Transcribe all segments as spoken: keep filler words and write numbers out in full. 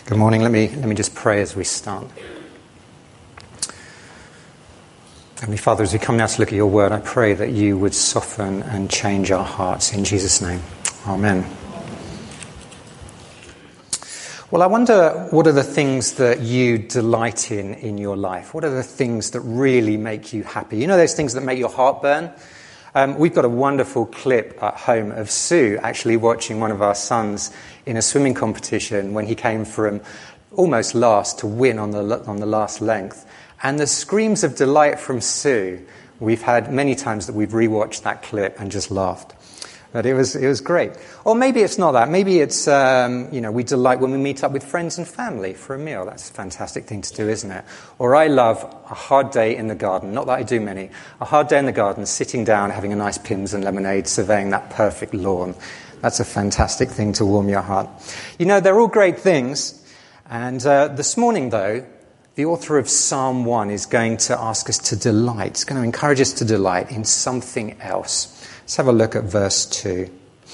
Good morning. Let me let me just pray as we start. Heavenly Father, as we come now to look at your word, I pray that you would soften and change our hearts. In Jesus' name, amen. Well, I wonder, what are the things that you delight in in your life? What are the things that really make you happy? You know those things that make your heart burn? Um, we've got a wonderful clip at home of Sue actually watching one of our sons in a swimming competition when he came from almost last to win on the on the last length. And the screams of delight from Sue, we've had many times that we've rewatched that clip and just laughed. But it was it was great. Or maybe it's not that. Maybe it's, um, you know, we delight when we meet up with friends and family for a meal. That's a fantastic thing to do, isn't it? Or I love a hard day in the garden. Not that I do many. A hard day in the garden, sitting down, having a nice Pimm's and lemonade, surveying that perfect lawn. That's a fantastic thing to warm your heart. You know, they're all great things. And uh, this morning, though, the author of Psalm one is going to ask us to delight. It's going to encourage us to delight in something else. Let's have a look at verse two.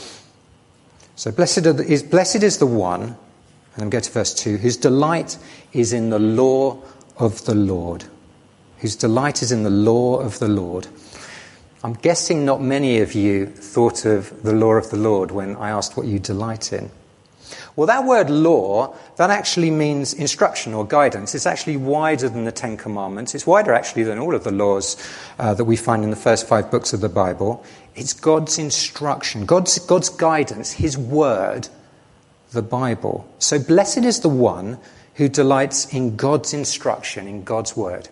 So blessed is, blessed is the one, and then go to verse two, whose delight is in the law of the Lord. Whose delight is in the law of the Lord. I'm guessing not many of you thought of the law of the Lord when I asked what you delight in. Well, that word law, that actually means instruction or guidance. It's actually wider than the Ten Commandments. It's wider actually than all of the laws uh, that we find in the first five books of the Bible. It's God's instruction, God's, God's guidance, his word, the Bible. So blessed is the one who delights in God's instruction, in God's word.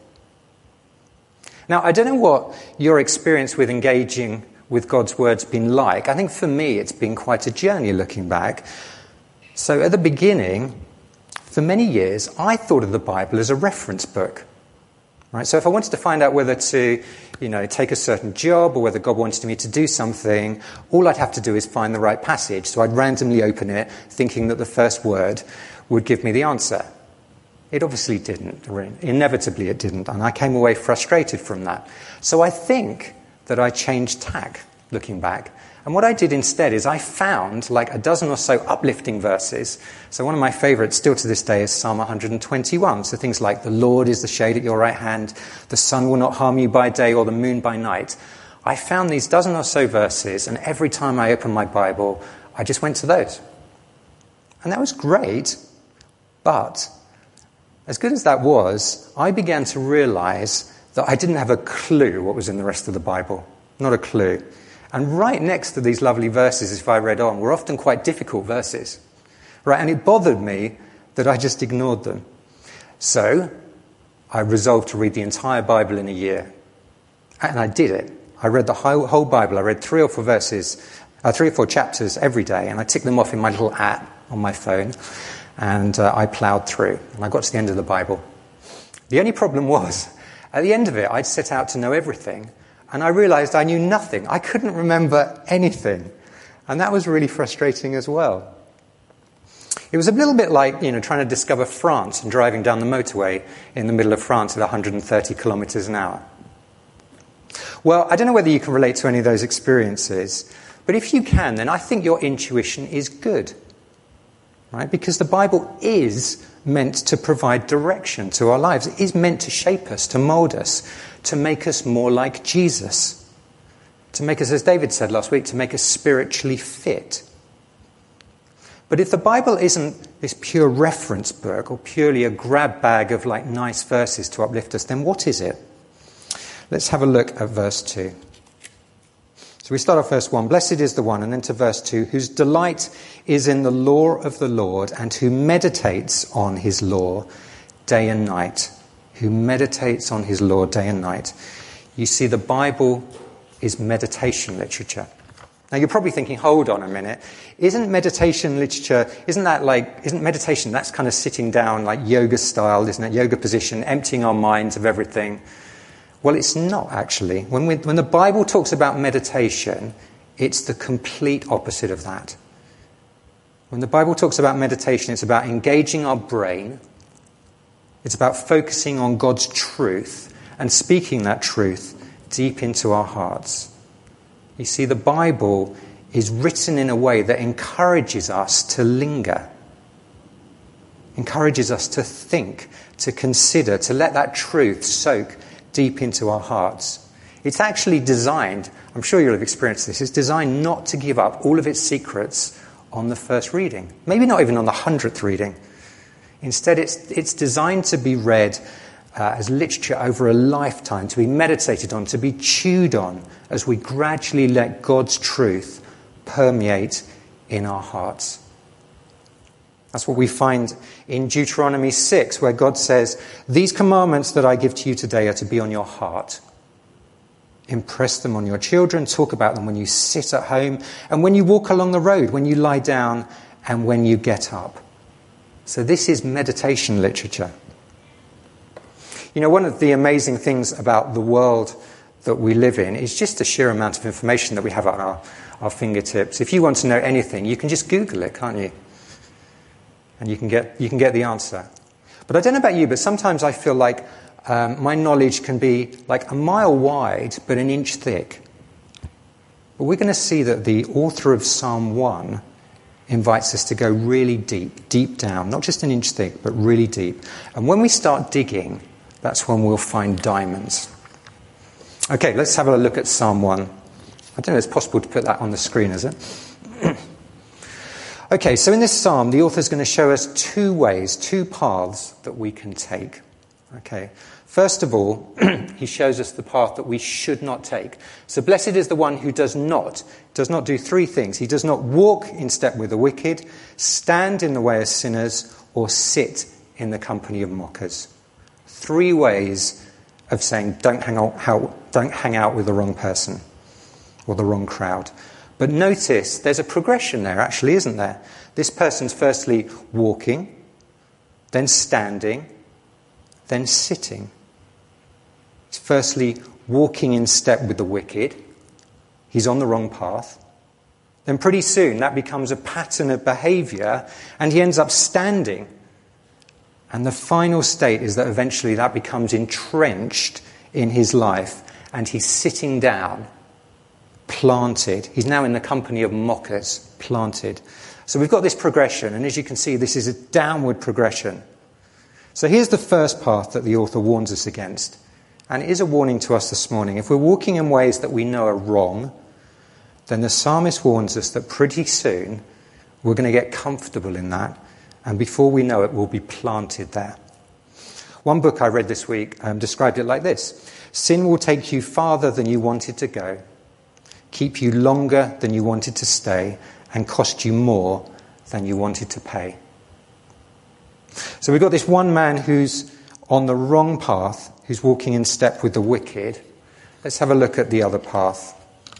Now, I don't know what your experience with engaging with God's word's been like. I think for me it's been quite a journey looking back. So at the beginning, for many years, I thought of the Bible as a reference book. Right? So if I wanted to find out whether to, you know, take a certain job or whether God wanted me to do something, all I'd have to do is find the right passage. So I'd randomly open it, thinking that the first word would give me the answer. It obviously didn't. Inevitably it didn't. And I came away frustrated from that. So I think that I changed tack, looking back. And what I did instead is I found like a dozen or so uplifting verses. So one of my favorites still to this day is Psalm one twenty-one. So things like, the Lord is the shade at your right hand, the sun will not harm you by day or the moon by night. I found these dozen or so verses, and every time I opened my Bible, I just went to those. And that was great, but as good as that was, I began to realize that I didn't have a clue what was in the rest of the Bible. Not a clue. And right next to these lovely verses, if I read on, were often quite difficult verses. Right? And it bothered me that I just ignored them. So I resolved to read the entire Bible in a year. And I did it. I read the whole, whole Bible. I read three or four verses, uh, three or four chapters every day. And I ticked them off in my little app on my phone. And uh, I ploughed through. And I got to the end of the Bible. The only problem was, at the end of it, I'd set out to know everything. And I realized I knew nothing. I couldn't remember anything. And that was really frustrating as well. It was a little bit like, you know, trying to discover France and driving down the motorway in the middle of France at one hundred thirty kilometers an hour. Well, I don't know whether you can relate to any of those experiences, but if you can, then I think your intuition is good. Right? Because the Bible is meant to provide direction to our lives. It is meant to shape us, to mold us, to make us more like Jesus. To make us, as David said last week, to make us spiritually fit. But if the Bible isn't this pure reference book or purely a grab bag of like nice verses to uplift us, then what is it? Let's have a look at verse two. So we start off verse one, blessed is the one, and then to verse two, whose delight is in the law of the Lord and who meditates on his law day and night. Who meditates on his law day and night. You see, the Bible is meditation literature. Now you're probably thinking, hold on a minute. Isn't meditation literature, isn't that like, isn't meditation, that's kind of sitting down like yoga style, isn't it? Yoga position, emptying our minds of everything. Well, it's not actually. When we, when the Bible talks about meditation, it's the complete opposite of that. When the Bible talks about meditation, it's about engaging our brain. It's about focusing on God's truth and speaking that truth deep into our hearts. You see, the Bible is written in a way that encourages us to linger. encourages us to think, to consider, to let that truth soak deep into our hearts. It's actually designed, I'm sure you'll have experienced this, it's designed not to give up all of its secrets on the first reading, maybe not even on the hundredth reading. Instead, it's, it's designed to be read uh, as literature over a lifetime, to be meditated on, to be chewed on as we gradually let God's truth permeate in our hearts. That's what we find in Deuteronomy six, where God says, "These commandments that I give to you today are to be on your heart. Impress them on your children, talk about them when you sit at home, and when you walk along the road, when you lie down, and when you get up." So this is meditation literature. You know, one of the amazing things about the world that we live in is just the sheer amount of information that we have at our, our fingertips. If you want to know anything, you can just Google it, can't you? And you can get you can get the answer. But I don't know about you, but sometimes I feel like um, my knowledge can be like a mile wide, but an inch thick. But we're going to see that the author of Psalm one invites us to go really deep, deep down, not just an inch thick, but really deep. And when we start digging, that's when we'll find diamonds. Okay, let's have a look at Psalm one. I don't know if it's possible to put that on the screen, is it? Okay, so in this psalm, the author's going to show us two ways, two paths that we can take. Okay, first of all, he shows us the path that we should not take. So blessed is the one who does not, does not do three things. He does not walk in step with the wicked, stand in the way of sinners, or sit in the company of mockers. Three ways of saying don't hang out, how, don't hang out with the wrong person or the wrong crowd. But notice there's a progression there, actually, isn't there? This person's firstly walking, then standing, then sitting. He's firstly walking in step with the wicked. He's on the wrong path. Then pretty soon that becomes a pattern of behaviour, and he ends up standing. And the final state is that eventually that becomes entrenched in his life, and he's sitting down, planted. He's now in the company of mockers, planted. So we've got this progression, and as you can see, this is a downward progression. So here's the first path that the author warns us against. And it is a warning to us this morning. If we're walking in ways that we know are wrong, then the psalmist warns us that pretty soon we're going to get comfortable in that, and before we know it, we'll be planted there. One book I read this week um, described it like this: sin will take you farther than you wanted to go, keep you longer than you wanted to stay, and cost you more than you wanted to pay. So we've got this one man who's on the wrong path, who's walking in step with the wicked. Let's have a look at the other path.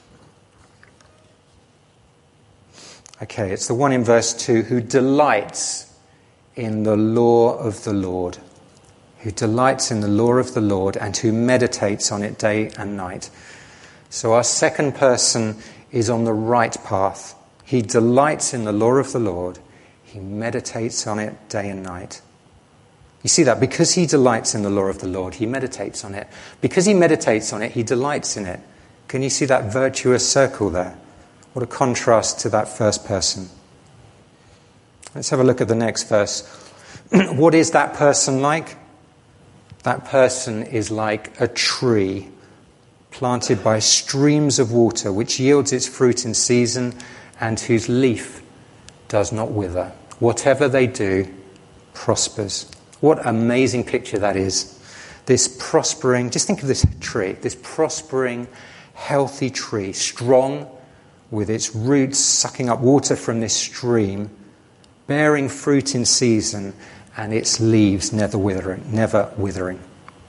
Okay, it's the one in verse two, who delights in the law of the Lord. Who delights in the law of the Lord and who meditates on it day and night. So our second person is on the right path. He delights in the law of the Lord. He meditates on it day and night. You see that? Because he delights in the law of the Lord, he meditates on it. Because he meditates on it, he delights in it. Can you see that virtuous circle there? What a contrast to that first person. Let's have a look at the next verse. What is that person like? That person is like a tree planted by streams of water, which yields its fruit in season and whose leaf does not wither. Whatever they do prospers. What an amazing picture that is. This prospering, just think of this tree, this prospering, healthy tree, strong, with its roots sucking up water from this stream, bearing fruit in season, and its leaves never withering, never withering.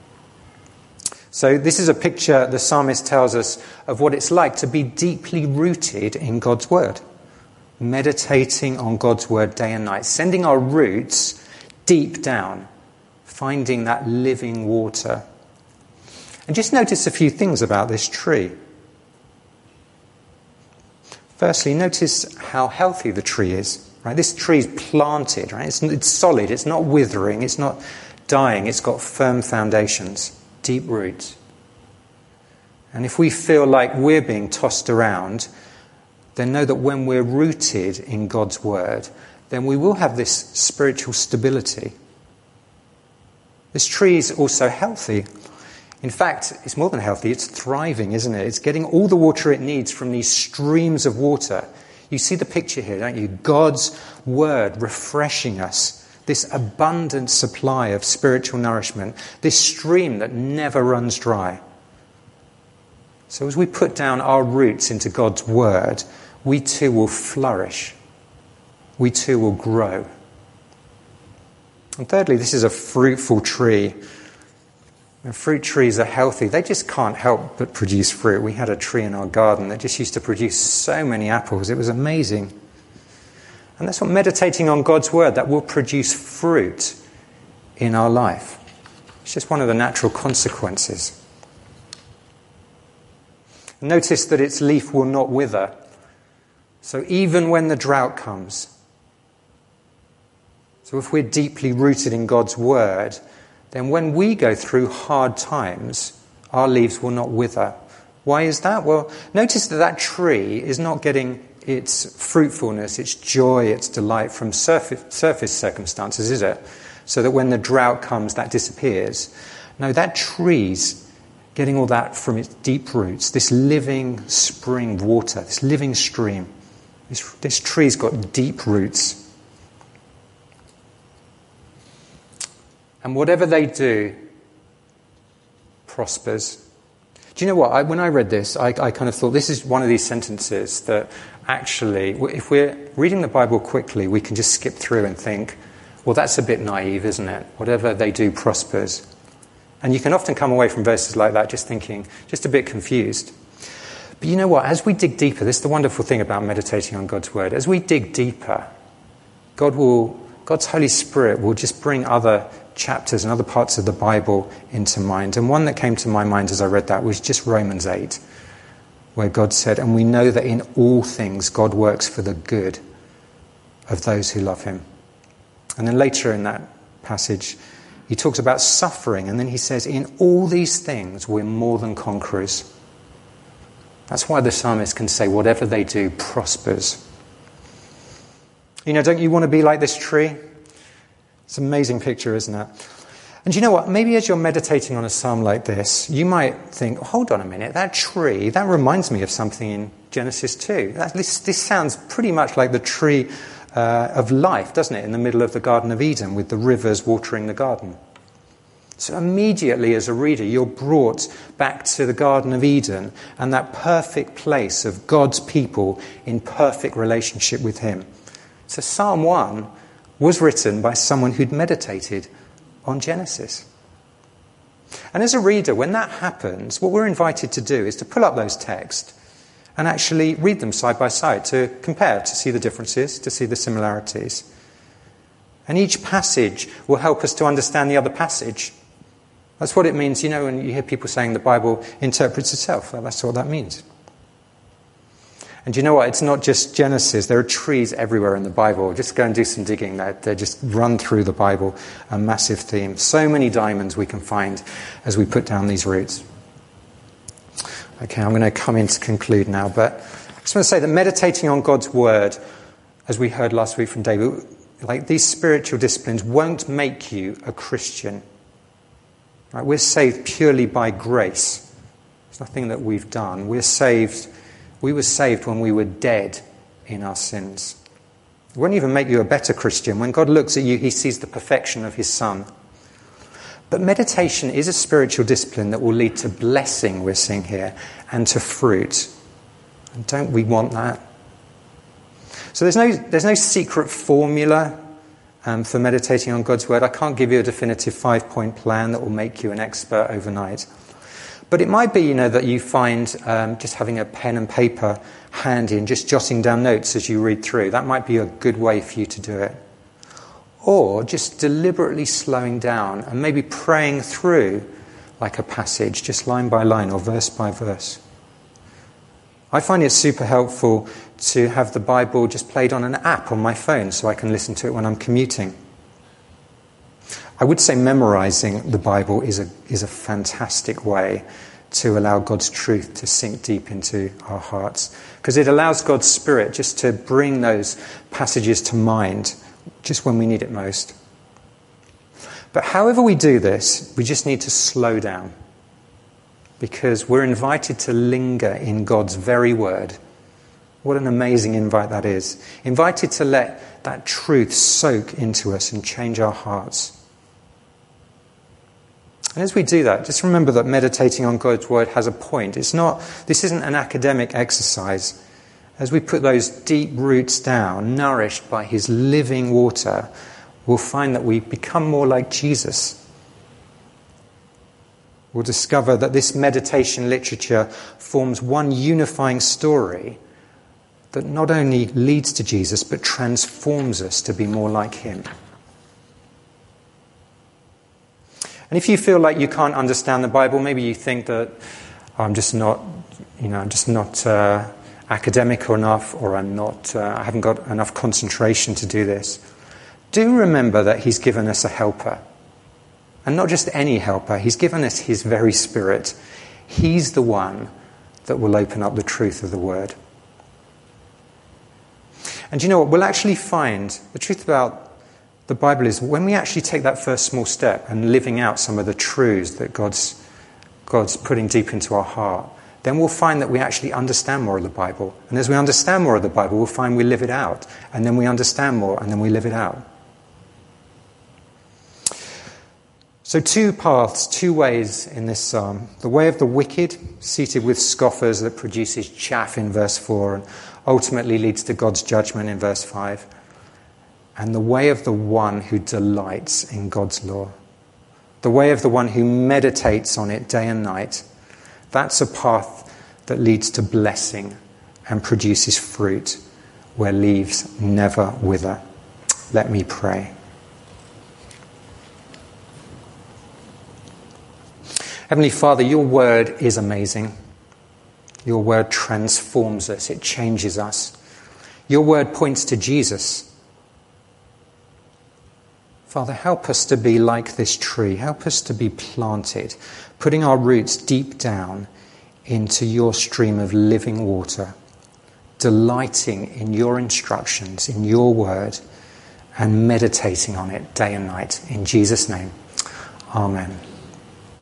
So this is a picture, the psalmist tells us, of what it's like to be deeply rooted in God's word. Meditating on God's word day and night, sending our roots deep down, finding that living water. And just notice a few things about this tree. Firstly, notice how healthy the tree is. Right? This tree is planted, right? It's, it's solid, it's not withering, it's not dying, it's got firm foundations, deep roots. And if we feel like we're being tossed around, then know that when we're rooted in God's word, then we will have this spiritual stability. This tree is also healthy. In fact, it's more than healthy, it's thriving, isn't it? It's getting all the water it needs from these streams of water. You see the picture here, don't you? God's word refreshing us. This abundant supply of spiritual nourishment. This stream that never runs dry. So as we put down our roots into God's word, we too will flourish. We too will grow. And thirdly, this is a fruitful tree. And fruit trees are healthy. They just can't help but produce fruit. We had a tree in our garden that just used to produce so many apples. It was amazing. And that's what meditating on God's word, that will produce fruit in our life. It's just one of the natural consequences. Notice that its leaf will not wither. So even when the drought comes, so if we're deeply rooted in God's word, then when we go through hard times, our leaves will not wither. Why is that? Well, notice that that tree is not getting its fruitfulness, its joy, its delight from surface, surface circumstances, is it? So that when the drought comes, that disappears. No, that tree's getting all that from its deep roots, this living spring of water, this living stream. This, this tree's got deep roots. And whatever they do prospers. Do you know what? I, when I read this, I, I kind of thought this is one of these sentences that actually, if we're reading the Bible quickly, we can just skip through and think, well, that's a bit naive, isn't it? Whatever they do prospers. And you can often come away from verses like that just thinking, just a bit confused. But you know what? As we dig deeper, this is the wonderful thing about meditating on God's word. As we dig deeper, God will, God's Holy Spirit will just bring other chapters and other parts of the Bible into mind. And one that came to my mind as I read that was just Romans eight, where God said, and we know that in all things God works for the good of those who love him. And then later in that passage, he talks about suffering, and then he says, in all these things we're more than conquerors. That's why the psalmist can say, whatever they do prospers. You know, don't you want to be like this tree? It's an amazing picture, isn't it? And you know what? Maybe as you're meditating on a psalm like this, you might think, hold on a minute, that tree, that reminds me of something in Genesis two. That, this, this sounds pretty much like the tree uh, of life, doesn't it? In the middle of the Garden of Eden with the rivers watering the garden. So immediately as a reader, you're brought back to the Garden of Eden and that perfect place of God's people in perfect relationship with him. So Psalm one was written by someone who'd meditated on Genesis. And as a reader, when that happens, what we're invited to do is to pull up those texts and actually read them side by side, to compare, to see the differences, to see the similarities. And each passage will help us to understand the other passage. That's what it means, you know, when you hear people saying the Bible interprets itself. Well, that's what that means. And you know what? It's not just Genesis. There are trees everywhere in the Bible. Just go and do some digging. They they just run through the Bible, a massive theme. So many diamonds we can find as we put down these roots. Okay, I'm going to come in to conclude now. But I just want to say that meditating on God's word, as we heard last week from David, like these spiritual disciplines won't make you a Christian. Right? We're saved purely by grace. It's nothing that we've done. We're saved... We were saved when we were dead in our sins. It won't even make you a better Christian. When God looks at you, he sees the perfection of his Son. But meditation is a spiritual discipline that will lead to blessing, we're seeing here, and to fruit. And don't we want that? So there's no, there's no secret formula um, for meditating on God's word. I can't give you a definitive five-point plan that will make you an expert overnight. But it might be, you know, that you find um, just having a pen and paper handy and just jotting down notes as you read through. That might be a good way for you to do it. Or just deliberately slowing down and maybe praying through like a passage, just line by line or verse by verse. I find it super helpful to have the Bible just played on an app on my phone so I can listen to it when I'm commuting. I would say memorizing the Bible is a is a fantastic way to allow God's truth to sink deep into our hearts, because it allows God's Spirit just to bring those passages to mind just when we need it most. But however we do this, we just need to slow down, because we're invited to linger in God's very word. What an amazing invite that is. Invited to let that truth soak into us and change our hearts. And as we do that, just remember that meditating on God's word has a point. It's not, this isn't an academic exercise. As we put those deep roots down, nourished by his living water, we'll find that we become more like Jesus. We'll discover that this meditation literature forms one unifying story that not only leads to Jesus, but transforms us to be more like him. And if you feel like you can't understand the Bible, maybe you think that oh, I'm just not, you know, I'm just not uh, academic enough, or I'm not, uh, I haven't got enough concentration to do this. Do remember that he's given us a helper. And not just any helper, he's given us his very Spirit. He's the one that will open up the truth of the word. And you know what? We'll actually find the truth about the Bible is when we actually take that first small step and living out some of the truths that God's, God's putting deep into our heart, then we'll find that we actually understand more of the Bible. And as we understand more of the Bible, we'll find we live it out. And then we understand more, and then we live it out. So two paths, two ways in this psalm. The way of the wicked, seated with scoffers, that produces chaff in verse four and ultimately leads to God's judgment in verse five. And the way of the one who delights in God's law. The way of the one who meditates on it day and night. That's a path that leads to blessing and produces fruit where leaves never wither. Let me pray. Heavenly Father, your word is amazing. Your word transforms us. It changes us. Your word points to Jesus. Father, help us to be like this tree. Help us to be planted, putting our roots deep down into your stream of living water, delighting in your instructions, in your word, and meditating on it day and night. In Jesus' name, amen.